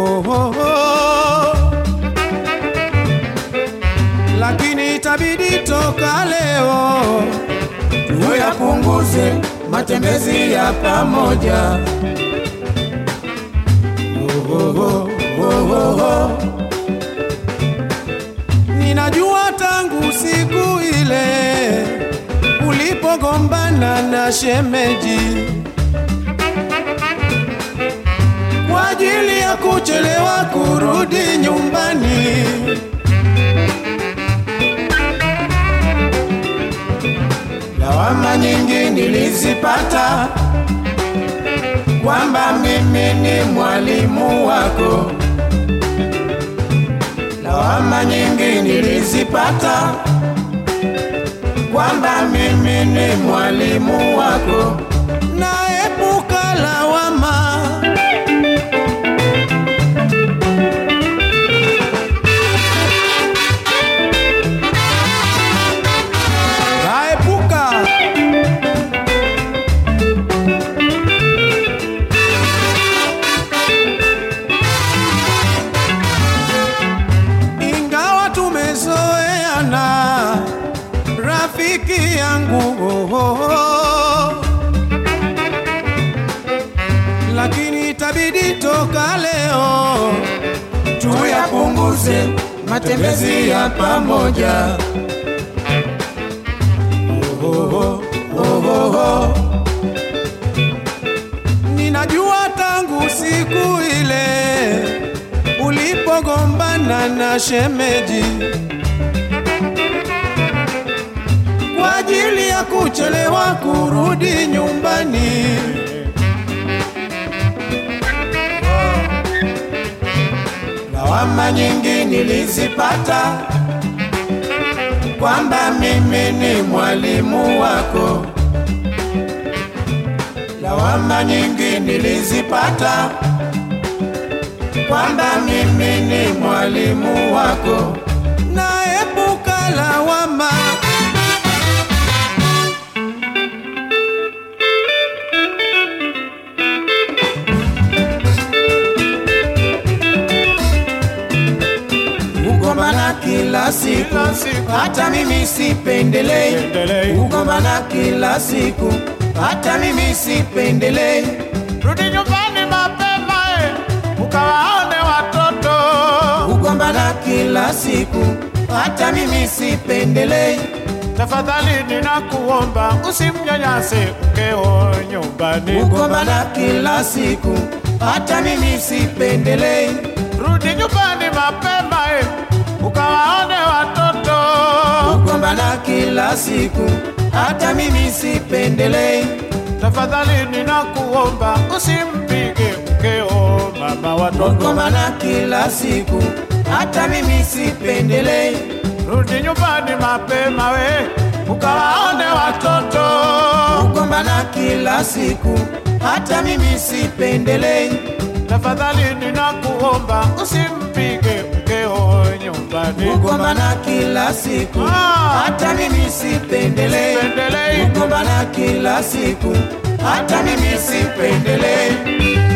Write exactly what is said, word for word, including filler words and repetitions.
oh, oh, oh. Lakini itabidi toka leo tuyapunguze matembezi ya pamoja. Oh, oh, oh, oh, oh, oh. Ninajua tangu siku ile ulipogombana na shemeji kwa ajili ya kuchelewa kurudi nyumbani, lawama nyingi nilizipata kwamba mimi ni mwalimu wako. Lawama nyingi nilizipata kwamba mimi ni mwalimu wako. Naepuka lawama, naepuka ingawa tumezoeana rafiki yangu, oh, oh, oh. Lakini itabidi toka leo tuyapunguze matembezi ya pamoja. Oh, oh, oh, oh, oh. Ninajua tangu siku ile ulipogombana na shemeji kwa ajili ya kuchelewa kurudi nyumbani, lawama nyingi nilizipata kwamba mimi ni mwalimu wako. Lawama nyingi nilizipata kwamba mimi ni mwalimu wako. Naepuka lawama, kugombana kila siku, hata mimi sipendelei. Kugombana kila siku, hata mimi sipendelei. Rudi nyumbani mapema eh, ukawaone watoto. Kugombana kila siku, hata mimi sipendelei. Tafadhali ninakuomba usimnyanyase mkeo nyumbani. Kugombana kila siku, hata mimi sipendelei. Rudi nyumbani mapema eh, ukawaone watoto. Kugombana kila siku, hata mimi sipendelei. Tafadhali ninakuomba usimpige mkeo mama watoto. Kugombana kila siku, hata mimi sipendelei. Rudi nyumbani mapema we, ukawaone watoto. Kugombana kila siku, hata mimi sipendelei. Tafadhali ninakuomba usimpige mkeo nyumbani. Kugombana kila siku, Ah. hata mimi sipendelei. Sipendelei. Kugombana kila siku, hata mimi sipendelei.